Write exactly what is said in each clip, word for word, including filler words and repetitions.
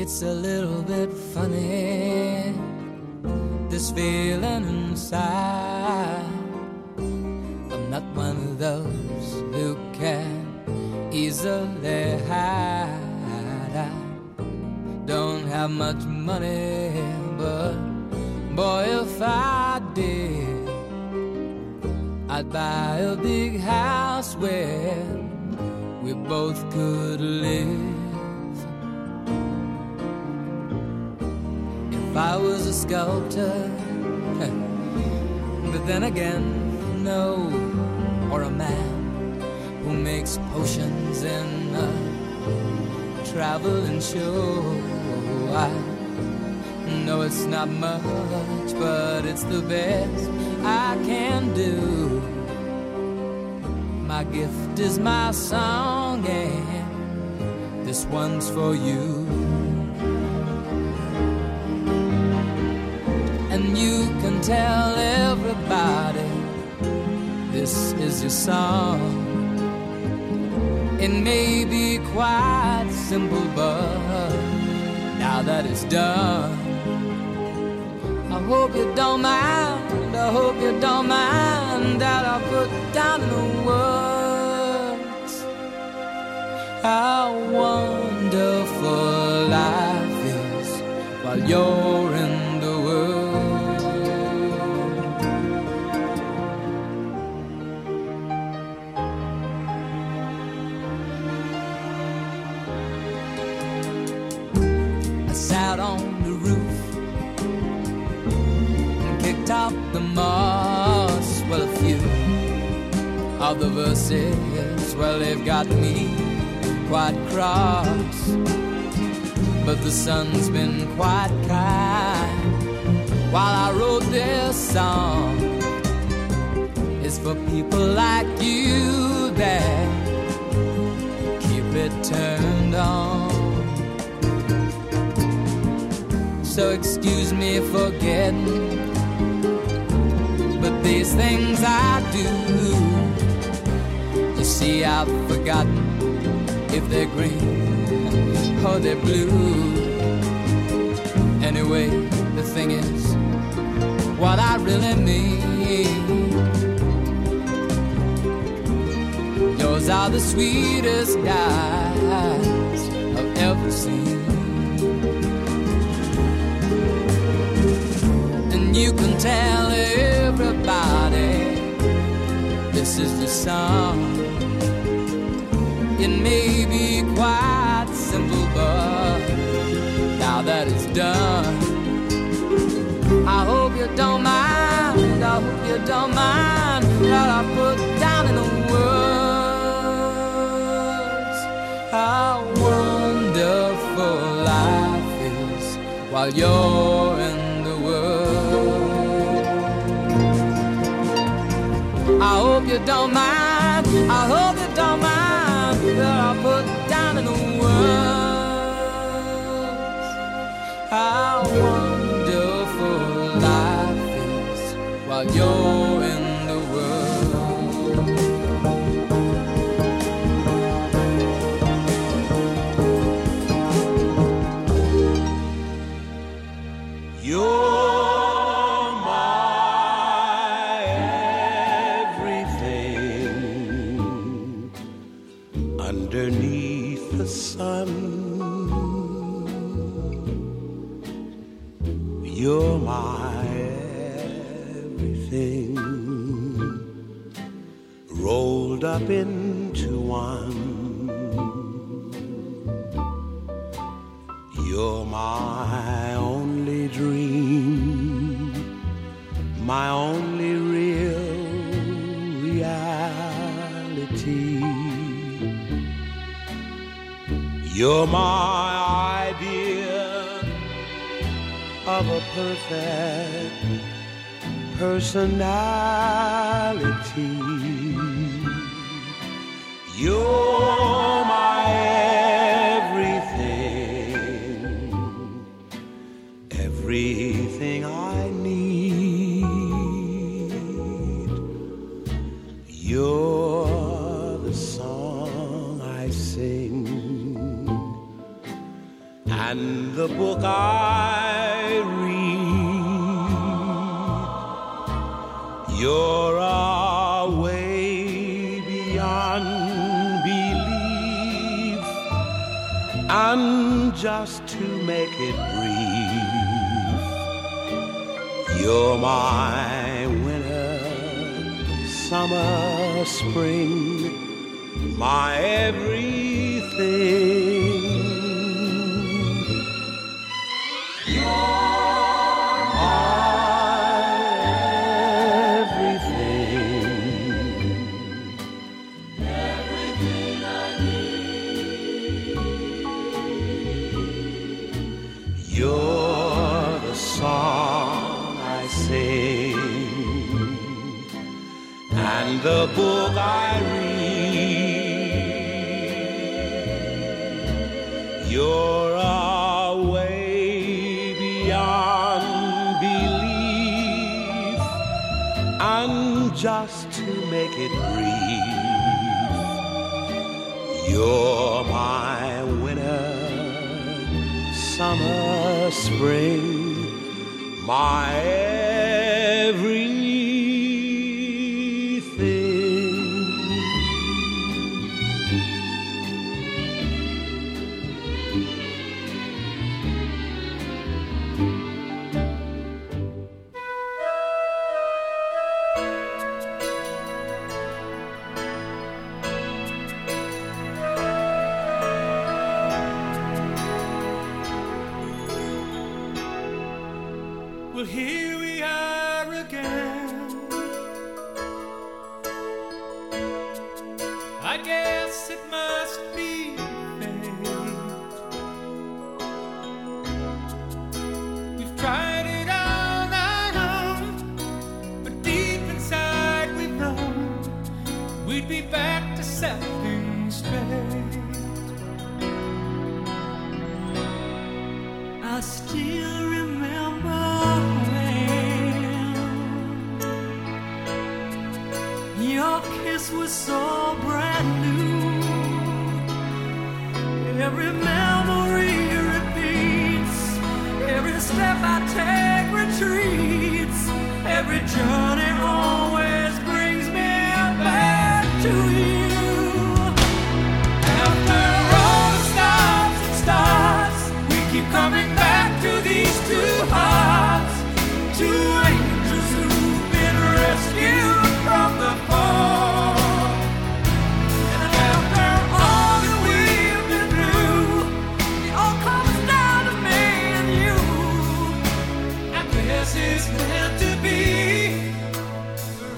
It's a little bit funny, this feeling inside. I'm not one of those who can easily hide. I don't have much money, but boy, if I did, I'd buy a big house where we both could live. If I was a sculptor, but then again, no, or a man who makes potions in a traveling show. I know it's not much, but it's the best I can do. My gift is my song, and this one's for you. And you can tell everybody this is your song. It may be quite simple, but now that it's done, I hope you don't mind, I hope you don't mind that I put down in the words how wonderful life is while you're in the world. Out on the roof and kicked out the moss. Well, a few of the verses, well, they've got me quite cross, but the sun's been quite kind while I wrote this song. It's for people like you that keep it turned on. So excuse me for getting, but these things I do, you see I've forgotten if they're green or they're blue. Anyway, the thing is, what I really mean, yours are the sweetest eyes I've ever seen. You can tell everybody this is the song. It may be quite simple, but now that it's done, I hope you don't mind, I hope you don't mind that I put down in the words how wonderful life is while you're in the world. I hope you don't mind, I hope you don't mind that I put down in the words how wonderful life is while you're in the world. You're underneath the sun. You're my everything, rolled up into one. You're my only dream, my only real reality. You're my idea of a perfect personality. You're my everything, everything I need. You're the song I sing, and the book I read. You're away beyond belief, and just to make it brief, you're my winter, summer, spring, my everything. You're my everything. Everything I need. You're the song I sing and the book I read. You're away beyond belief, and just to make it brief, you're my winter, summer, spring, my everything. Well, here we are again. I guess it must be fate. We've tried it all night long, but deep inside we know we'd be back to set things straight. I still remember your kiss was so brand new. Every memory repeats, every step I take retreats, every journey always brings me back to you. After all the stops and starts, we keep coming back to these two hearts, two angels who've been rescued from the fall. And after all that we've been through, it all comes down to me and you. I guess it's meant to be.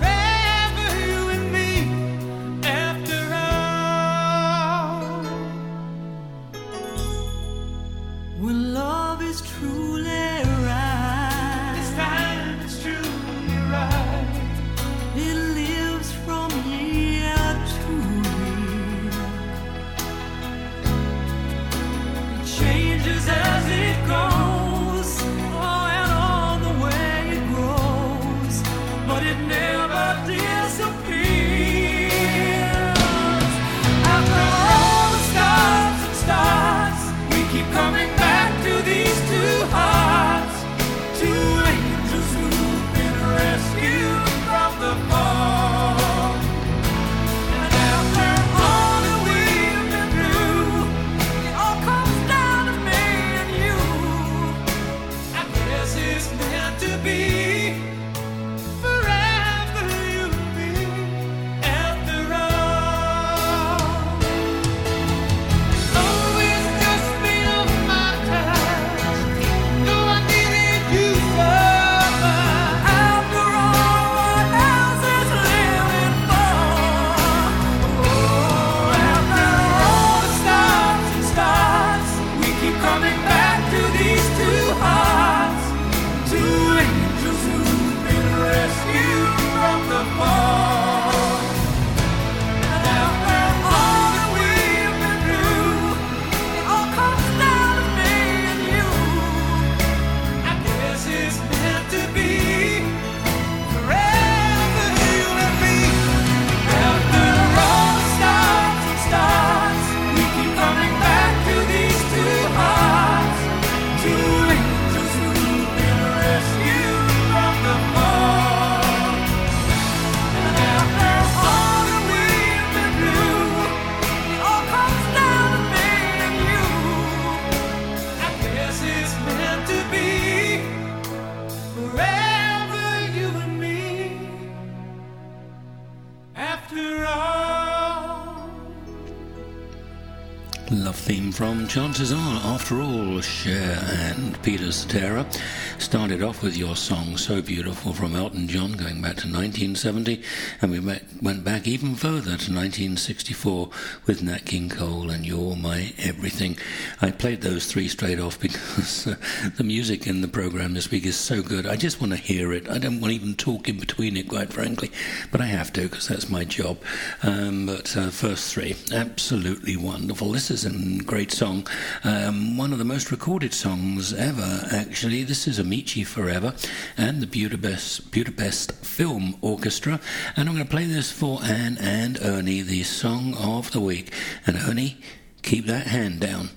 Love theme from Chances Are. After all, Cher and Peter Cetera started off with Your Song So Beautiful from Elton John going back to nineteen seventy, and we met, went back even further to nineteen sixty-four with Nat King Cole and You're My Everything. I played those three straight off because uh, the music in the program this week is so good. I just want to hear it. I don't want to even talk in between it, quite frankly, but I have to because that's my job. Um, but uh, first three, absolutely wonderful. This is Is a great song, um, one of the most recorded songs ever, actually. This is Amici Forever and the Budapest, Budapest Film Orchestra, and I'm going to play this for Anne and Ernie, the song of the week. And Ernie, keep that hand down.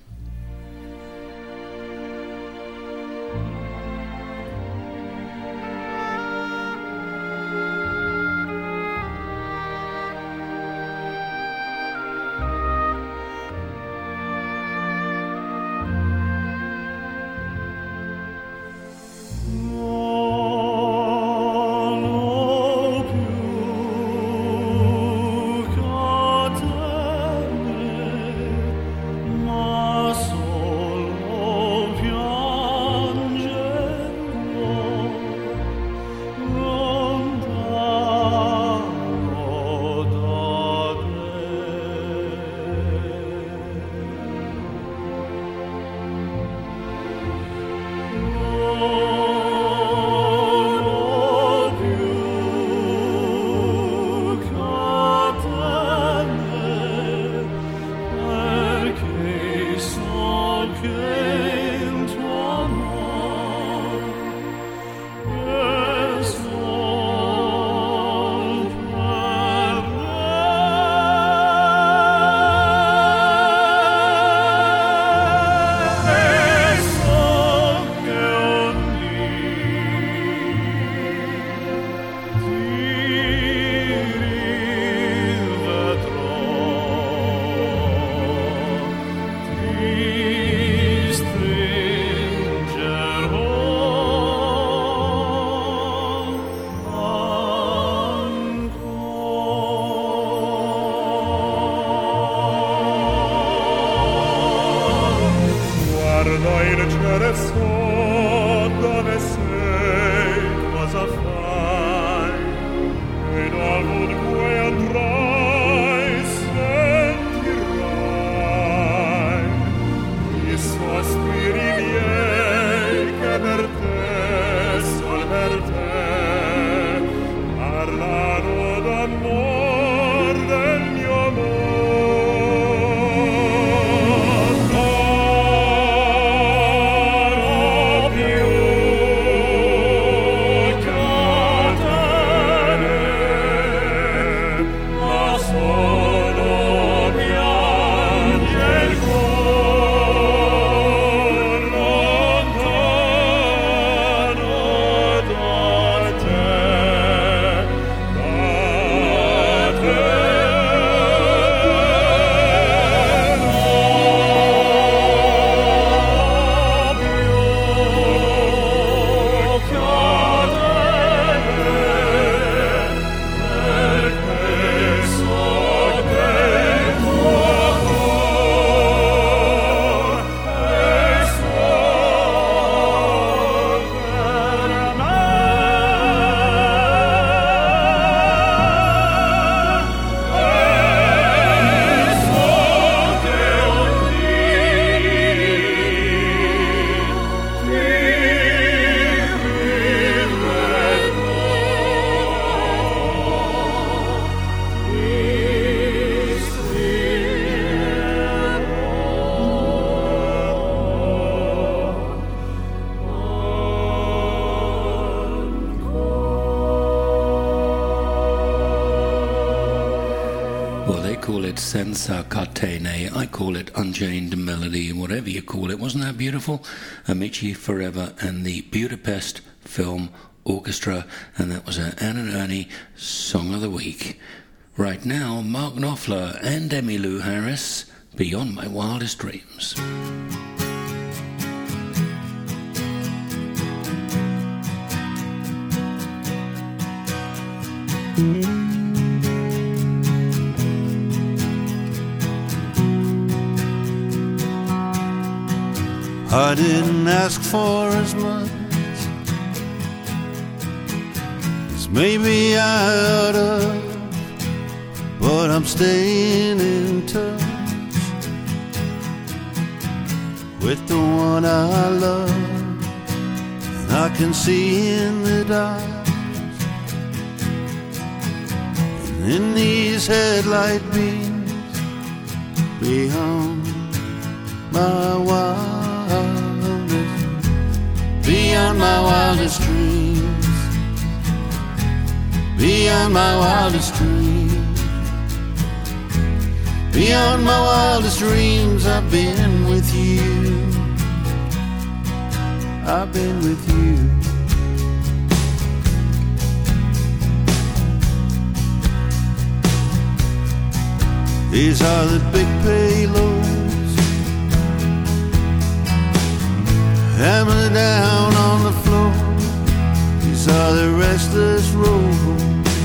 Senza Catene. I call it Unchained Melody, whatever you call it. Wasn't that beautiful? Amici Forever and the Budapest Film Orchestra, and that was an Anne and Ernie Song of the Week. Right now, Mark Knopfler and Emmylou Harris, Beyond My Wildest Dreams. I didn't ask for as much as maybe I oughta, but I'm staying in touch with the one I love, and I can see in the dark, and in these headlight beams, beyond my wildest, beyond my wildest dreams, beyond my wildest dreams, beyond my wildest dreams, I've been with you, I've been with you. These are the big payloads, hammer down on the floor. These are the restless roads,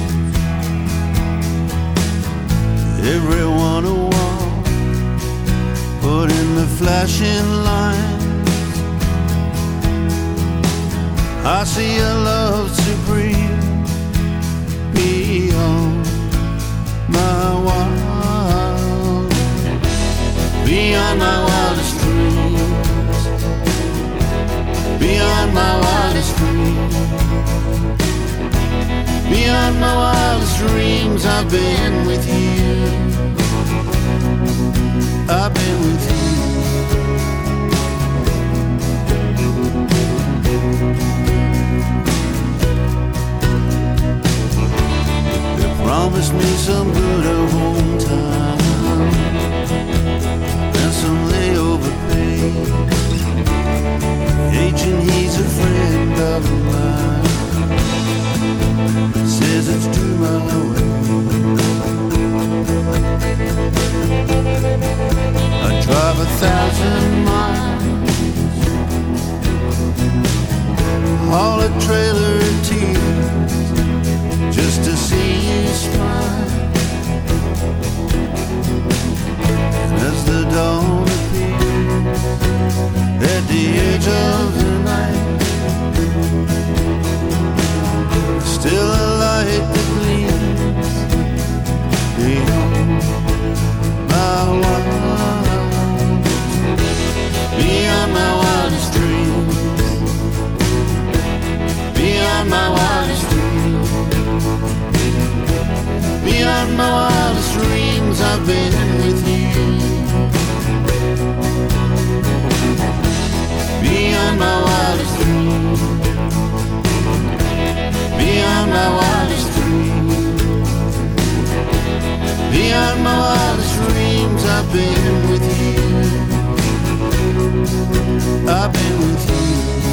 everyone a walk, put in the flashing lines. I see a love supreme beyond my wild, beyond my wildest dreams, beyond my wildest dreams, beyond my wildest dreams. I've been with you, I've been with you. Promise me some good at home time and some layover pay. Agent, he's a friend of mine, says it's due my way. I drive a thousand miles, haul a trailer of tears, just to see you smile. And as the dawn appears at the edge of the night, still a light that gleams beyond my wildest, beyond my wildest dreams, beyond my wildest dreams, beyond my wildest dreams. I've been with you, beyond my wildest dreams, beyond my wildest dreams, beyond my wildest dreams. I've been with you, I've been with you.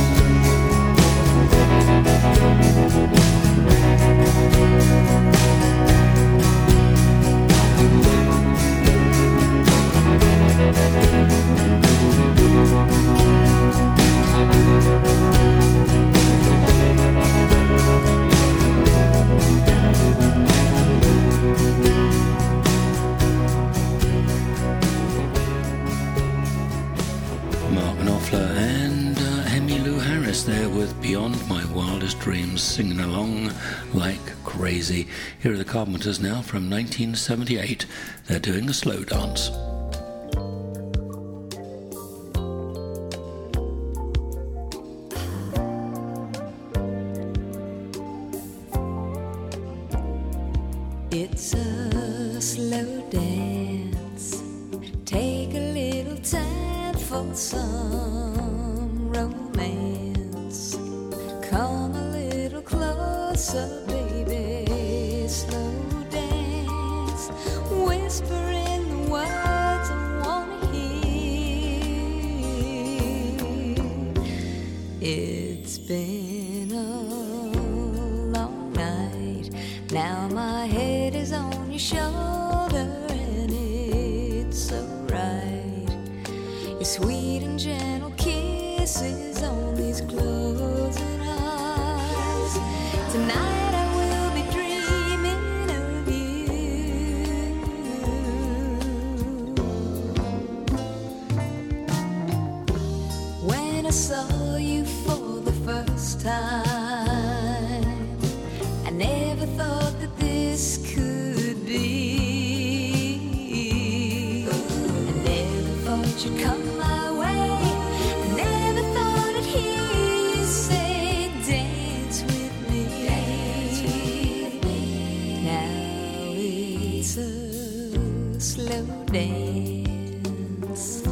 Mark Knopfler and uh, Emmylou Harris there with Beyond My Wildest Dreams, singing along like crazy. Here are the Carpenters now from nineteen seventy-eight. They're doing a slow dance. It's a slow dance. Take a little time for some romance. Come a little closer, baby. Slow dance. Whispering the words I wanna hear. It's been a long night. Now my head is on your shoulder, and it's so right. Your sweet and gentle kisses on these closing eyes. Tonight I will be dreaming of you. it's a slow dance.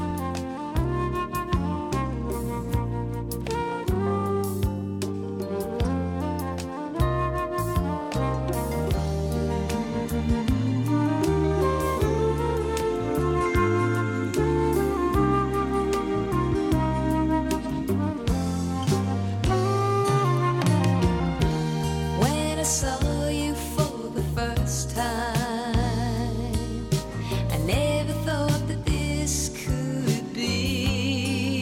When I saw you for the first time, I never thought that this could be.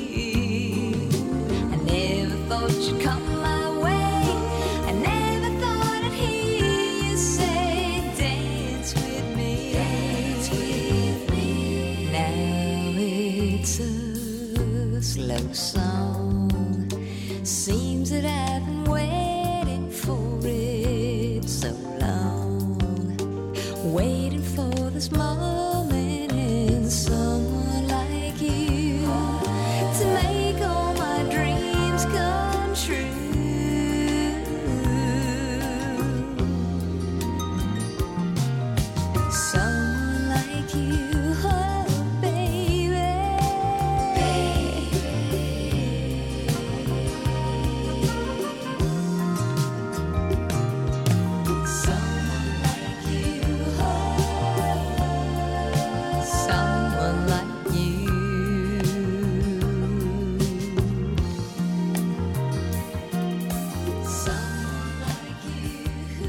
I never thought you'd come my way. I never thought I'd hear you say, dance with me. Dance with me. Now it's a slow song. Seems that I've been waiting for it so long, waiting for this moment in someone like you to make all my dreams come true. Someone like you, oh baby, someone like you, oh, someone like you, someone like you,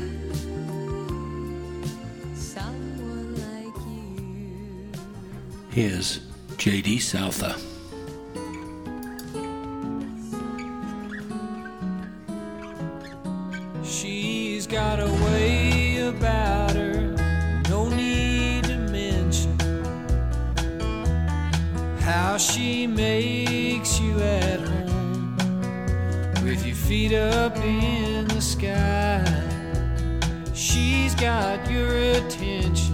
someone like you. Here's J D Souther. She's got a way about her, no need to mention how she makes you at home with your feet up in the sky. She's got your attention,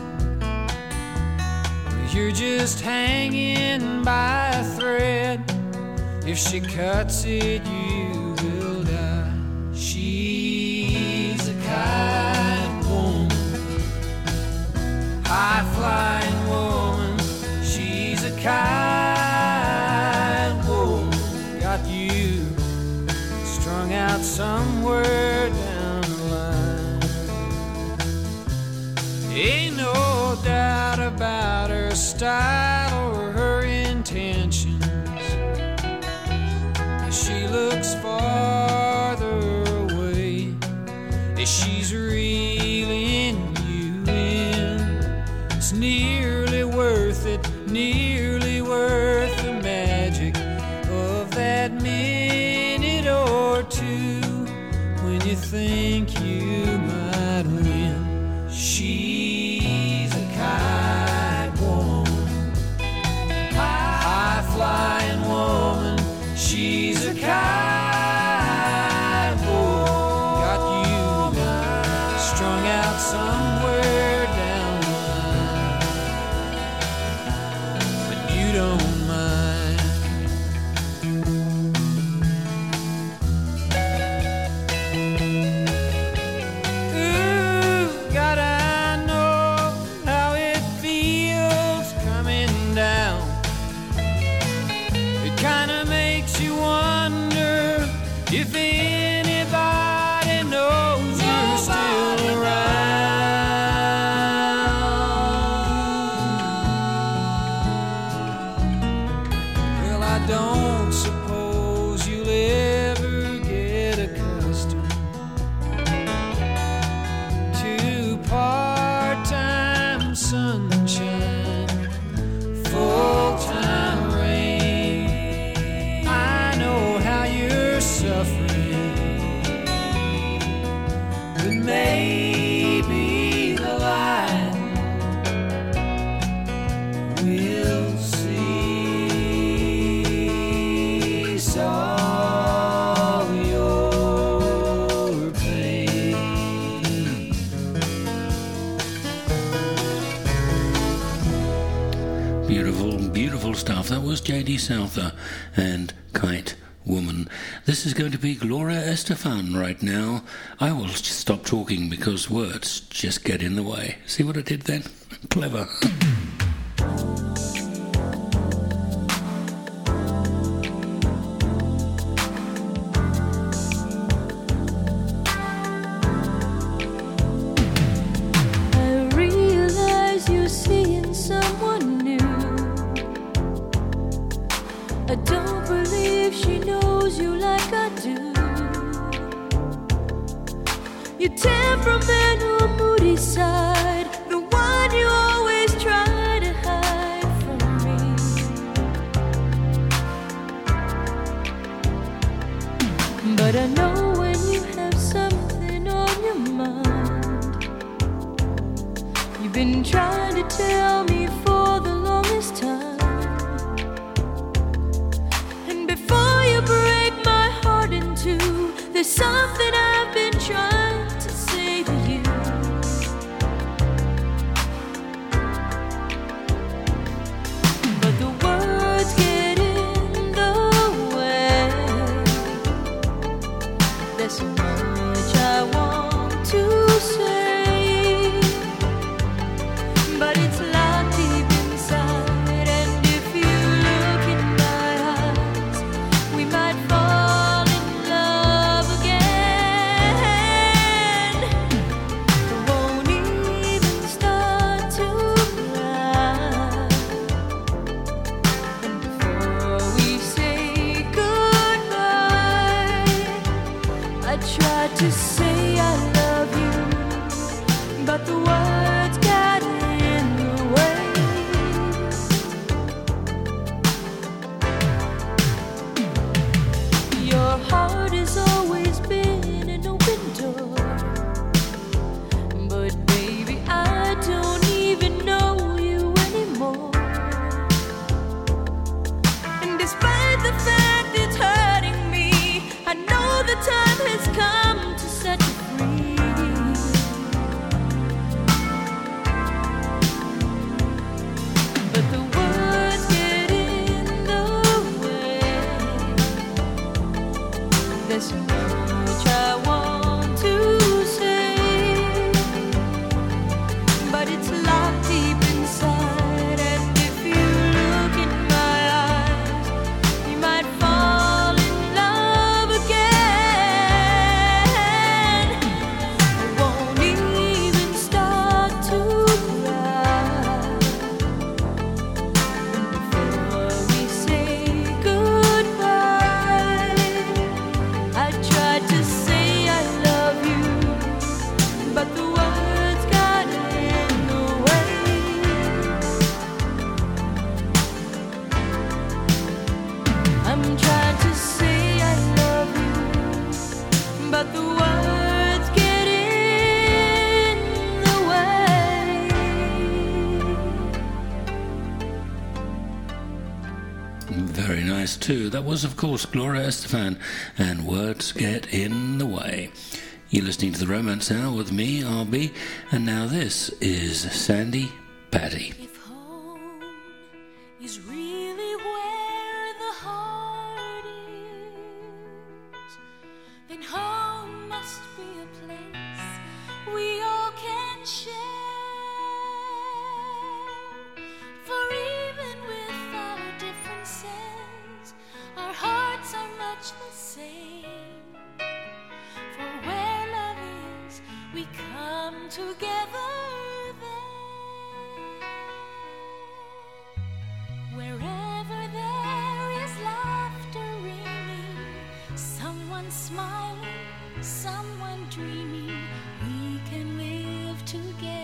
you're just hanging by a thread. If she cuts it, you will die. She's a kind woman, high-flying woman. She's a kind woman, got you strung out somewhere down the line. Ain't no doubt about her style or her intentions. She looks farther away as she's reeling you in. It's nearly worth it, nearly worth the magic of that minute or two when you think you might win. She's a kind woman, high-flying woman. She's a kind woman, got you strung out somewhere down the line, but you don't mind. Ooh, God, I know how it feels coming down. It kinda makes you wonder if anybody knows you're still around. Well, I don't suppose you'll ever get accustomed to part-time sunshine, full-time rain. I know how you're suffering, but maybe the light will cease all your pain. Beautiful, beautiful stuff. That was J D Souther and Kite woman. This is going to be Gloria Estefan right now. I will just stop talking because words just get in the way. See what I did then? Clever. I don't believe she knows you like I do. Your temperamental, moody side, the one you always try to hide from me. But I know when you have something on your mind. You've been trying to tell me for the longest time. There's something I've been trying to say to you. But the words get in the way. There's so much I want to say, but it's locked deep inside. And if you look in my eyes, we might fall in love again. Won't even start to cry. And before we say goodbye, I tried to say I love you, but the words got in the way. Your heart has always been an open door, but baby, I don't even know you anymore. And despite the fact it's hurting me, I know the time has come to set you free. But the words get in the way. There's so much I want to say, but it's locked deep inside. And if you look in my eyes, you might fall in love again. I won't even start to cry. And before we say goodbye, I tried to say I love you, but the words got in the way. I'm trying to say I love you, but the words get in the way. Very nice too. That was, of course, Gloria Estefan and Words Get in the Way. You're listening to the Romance Hour with me, R B, and now this is Sandy Patty. If home is really where the heart is, then home must be a place we all can share. For even with our differences, our hearts are much the same. For where love is, we come together there. Wherever there is laughter ringing, someone smiling, someone dreaming, we can live together.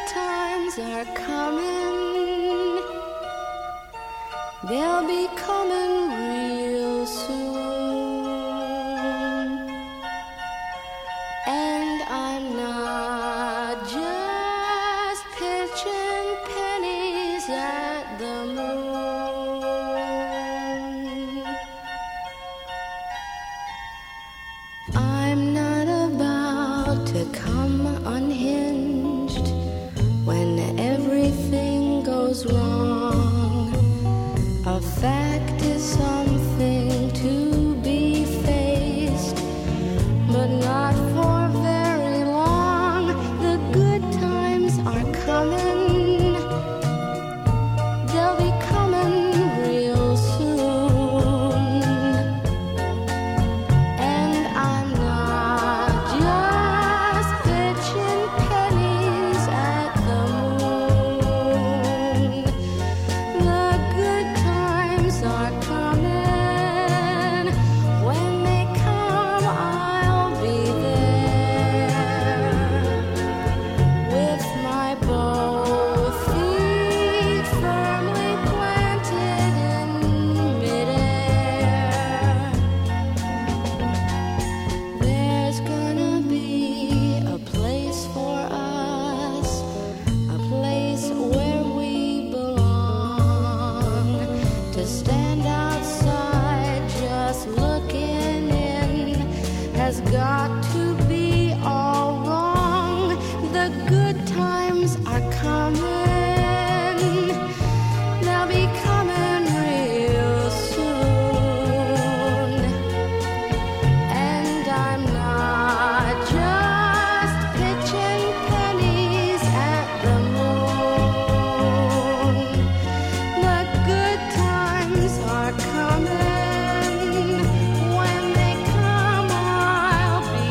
times are coming. They'll be coming real soon. And I'm not just pitching pennies at the moon. I'm not about to come unhinged when everything goes wrong. A fact is something to be faced, but not for very long. The good times are coming. They'll be coming real soon. And I'm not just pitching pennies at the moon. The good times are coming. When they come, I'll be there with my both feet firmly planted in midair. There's gonna be a place for us, a place where we belong. To stand outside just looking in has got to be all wrong. The good times are coming. They'll be coming real soon. And I'm not just pitching pennies at the moon. The good times are coming. When they come, I'll be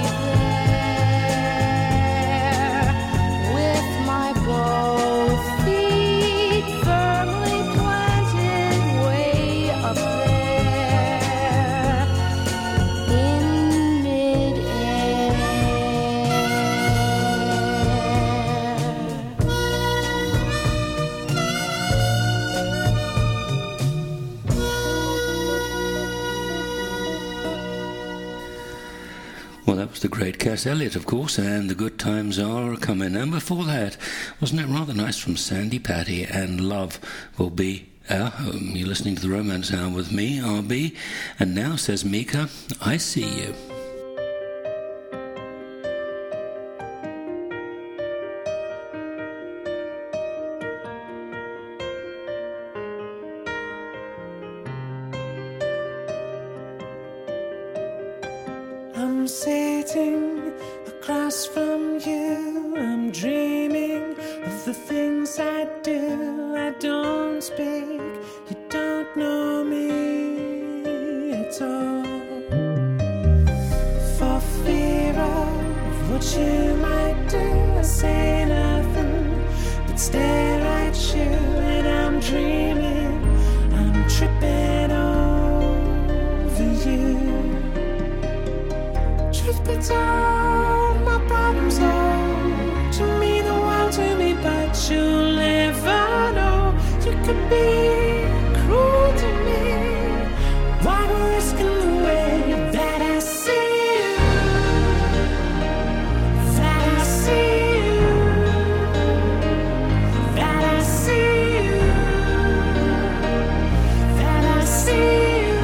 there with my both feet firmly planted way up there in midair. Well, that was the great Cass Elliot, of course, and The Good Times Are Coming. And before that, wasn't it rather nice from Sandy Patty, and Love Will Be Our Home. You're listening to the Romance Hour with me, R B, and now, says Mika, I see you. I'm sitting across from you. I'm dreaming of the things I do. I don't speak. You don't know me at all. For fear of what you might do, I say nothing but stare at you. And I'm dreaming, I'm tripping over you. Truth be told, my problems hold to mean the world to me, but you'll never know. You could be cruel to me. Why go risking the way that I see you? That I see you. That I see you. That I see you.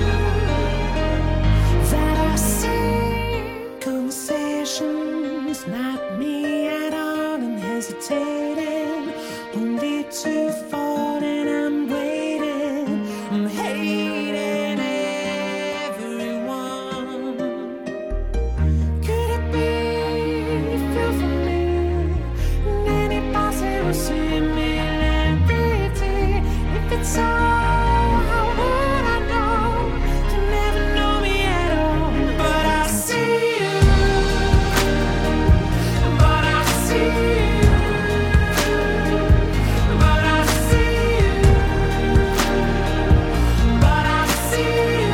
That I see. Conversations, not me at all. I'm hesitating, only to fall, and I'm waiting. I'm hating everyone. Could it be you feel for me? And any possible similarity? If it's all, how would I know? You never know me at all. But I see you. But I see you. But I see you. But I see you.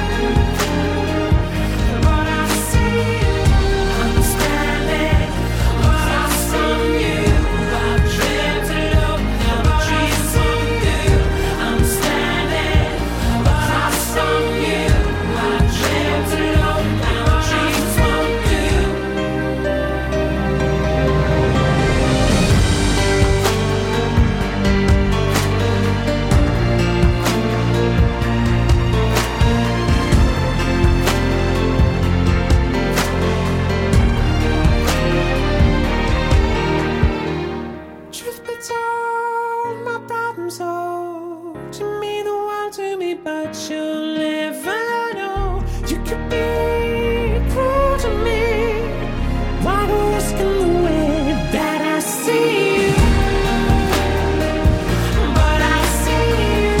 But I see you. I'm standing across from you. I comes, oh, you mean the world to me, but you'll never know. You could be cruel to me, like a risk in the way that I see you. But I see you.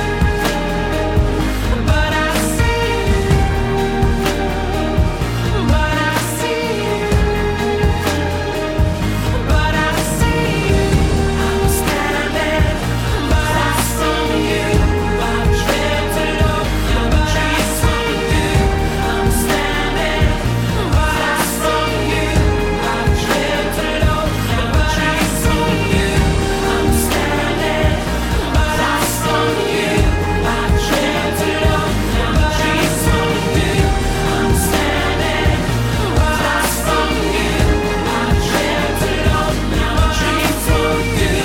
But I see you. But I see you. But I see you. I'm standing, but I saw you. I drifted up the trees from you. I'm standing, but I saw you. I drifted up the trees from you. I'm standing, but I saw you. I drifted up the trees from you. I'm standing, but I saw you. I drifted up the trees from you.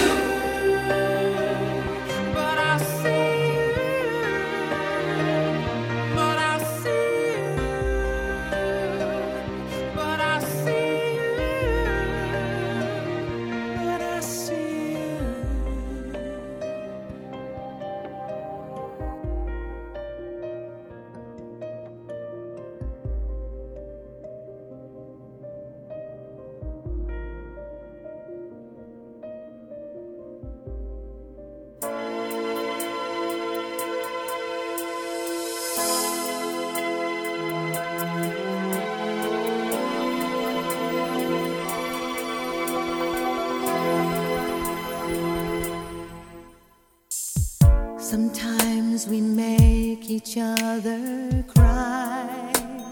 But I see you. But I see you. But I see you. But I see Sometimes we make each other cry.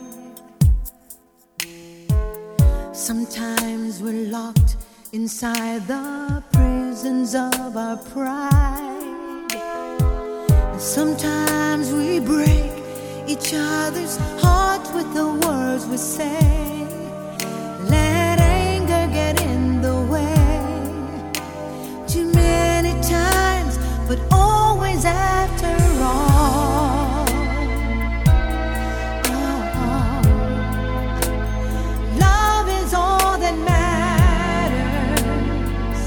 Sometimes we're locked inside the prisons of our pride. Sometimes we break each other's hearts with the words we say. Let anger get in the way. Too many times, but always after all. Oh, love is all that matters.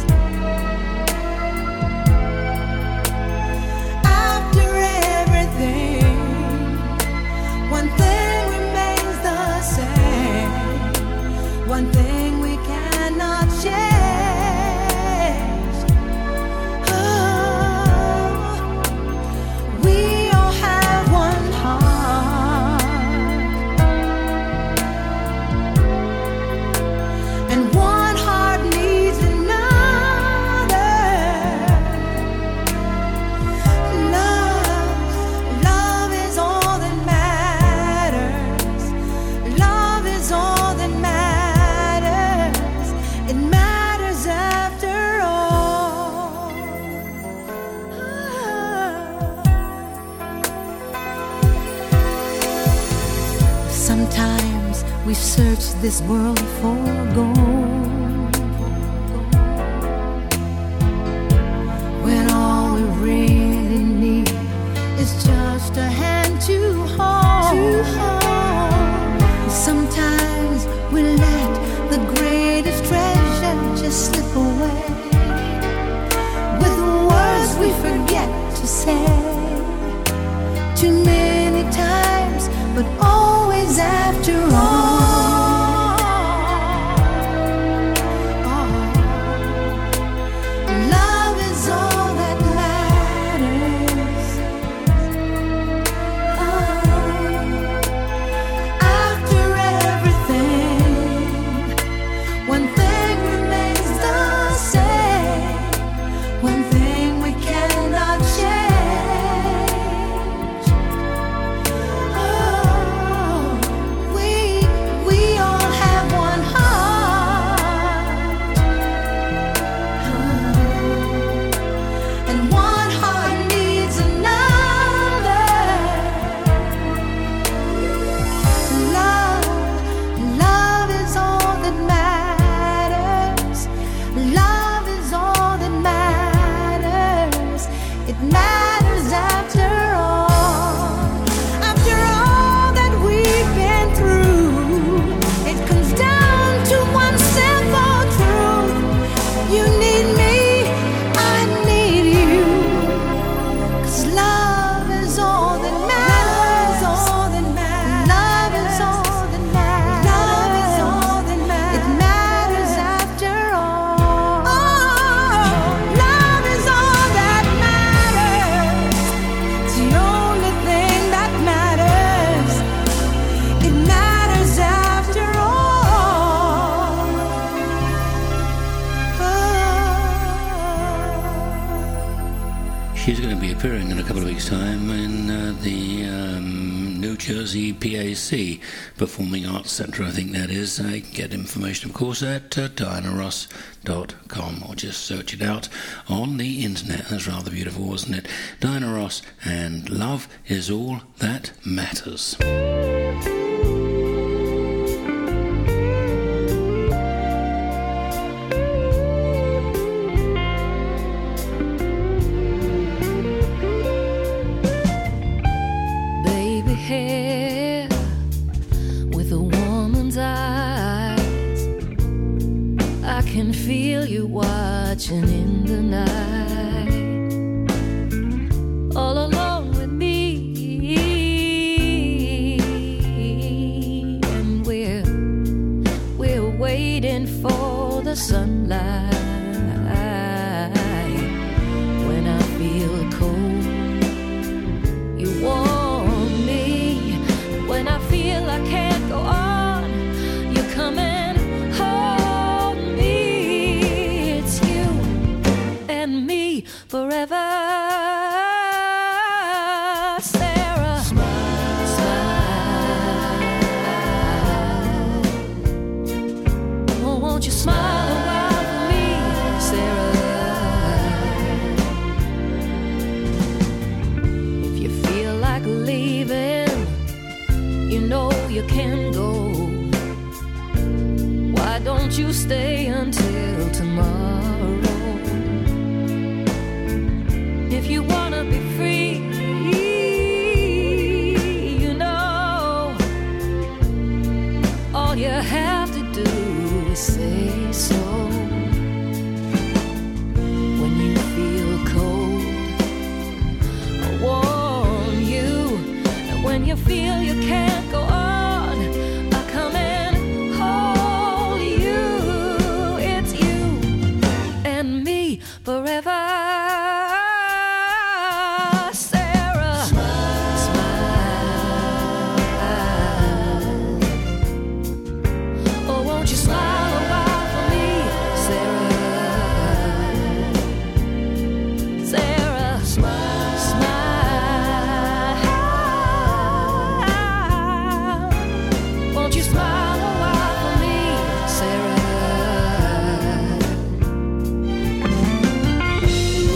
After everything, one thing remains the same. One thing we cannot change. Oh, we all have one heart, and one heart needs another. Love, love is all that matters. Love is all that matters. It matters after all. Sometimes we search this world for gold, when all we really need is just a hand to hold. Sometimes we let the greatest treasure just slip away, with words we forget to say. Too many times, but always after all. Love is all that matters. After everything, one thing remains the same. One thing we cannot change. Oh, we She's going to be appearing in a couple of weeks' time in uh, the um, New Jersey P A C Performing Arts Centre, I think that is. I can get information, of course, at uh, diana ross dot com, or just search it out on the internet. That's rather beautiful, wasn't it? Diana Ross and Love Is All That Matters. Hair with a woman's eyes, I can feel you watching in the night, all alone with me, and we're we're waiting for the sunlight. When I feel cold, you warm. When I feel I can't go on, you come and hold me. It's you and me forever. Sarah, smile, smile. Oh, won't you smile a while for me, Sarah? If you feel like leaving, you know you can go. Why don't you stay until tomorrow? If you wanna be free, you know, all you have to do is say so. When you feel cold, I'll warm you. And when you feel you can't go on, I'll come and hold you. It's you and me forever. Sarah, smile, smile. Oh, won't you smile a while for me, Sarah? Sarah, smile, smile. Won't you smile a while for me, Sarah?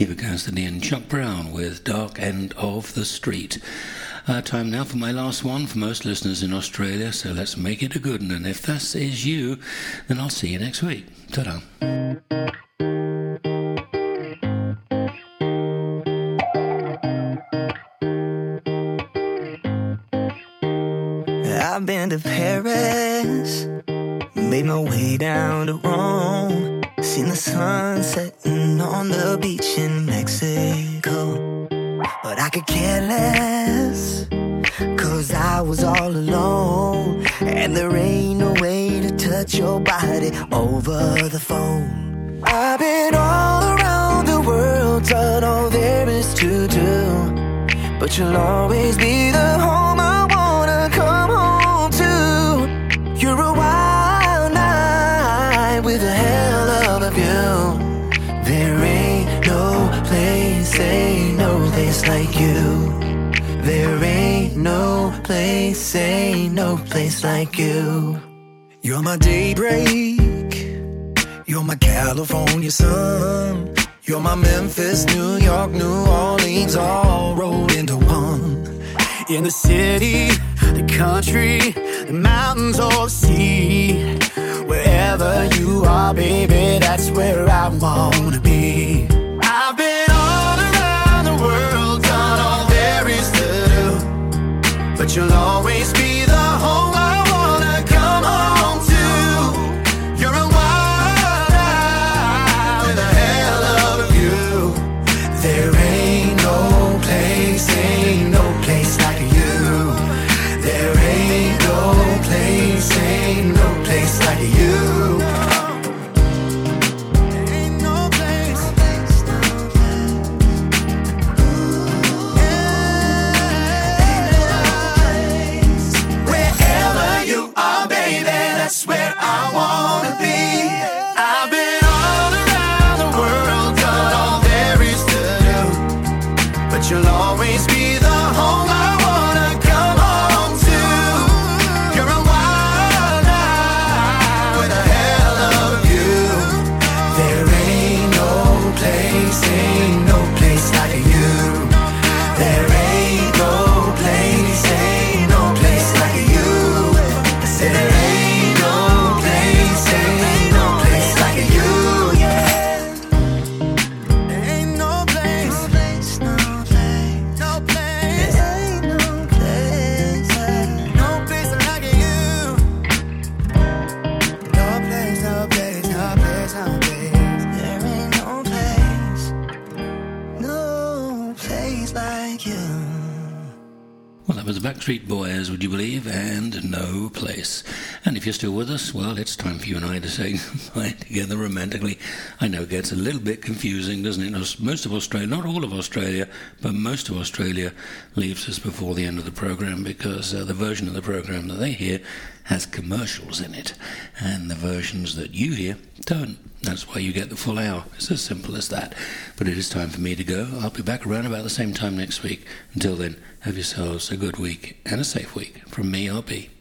Eva Cassidy and Chuck Brown with Dark End of the Street. Uh, time now for my last one for most listeners in Australia, so let's make it a good one. And if this is you, then I'll see you next week. Ta-da. I've been to Paris, made my way down to Rome, seen the sun setting on the beach in Mexico. But I could care less, cause I was all alone, and there ain't no way to touch your body over the phone. I've been all around the world, done all there is to do, but you'll always be the home I wanna come home to. You're a wild night with a hell of a view. There ain't no place, ain't no place like you. There ain't no place, ain't no place like you. You're my daybreak, you're my California sun, you're my Memphis, New York, New Orleans, all rolled into one. In the city, the country, the mountains or the sea, wherever you are, baby, that's where I wanna be. I've been all around the world, done all there is to do, but you'll always be the home I wanna come home to. You're a wild eye with a hell of a view. There ain't no place, ain't no place like you. There ain't no place, ain't no place like you. That's where I wanna be. I've been all around the world, done all there is to do, but you'll always be the home I wanna come home to. You're a wild eye with a hell of a view. There ain't no place, ain't no place like you. There ain't no place, ain't no place like you. There ain't no place, ain't no place like you, yeah. There ain't no place, no place, no place, ain't no place, no place like you. No place, no place, no place, no place. There ain't no place, no place like you. Well, that was the Backstreet Boys, would you believe, and No Place. And if you're still with us, well, it's time for you and I to say goodbye together romantically. I know it gets a little bit confusing, doesn't it? Most of Australia, not all of Australia, but most of Australia leaves us before the end of the programme because uh, the version of the programme that they hear has commercials in it, and the versions that you hear don't. That's why you get the full hour. It's as simple as that. But it is time for me to go. I'll be back around about the same time next week. Until then, have yourselves a good week and a safe week. From me, R B.